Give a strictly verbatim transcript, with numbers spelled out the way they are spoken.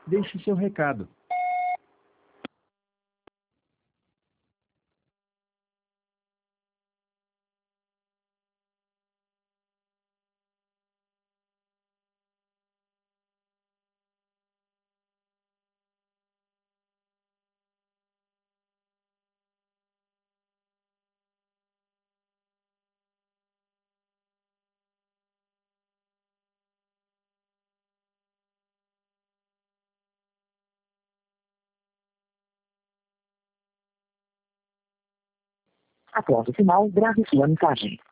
Deixe seu recado. Após o sinal, grave sua mensagem.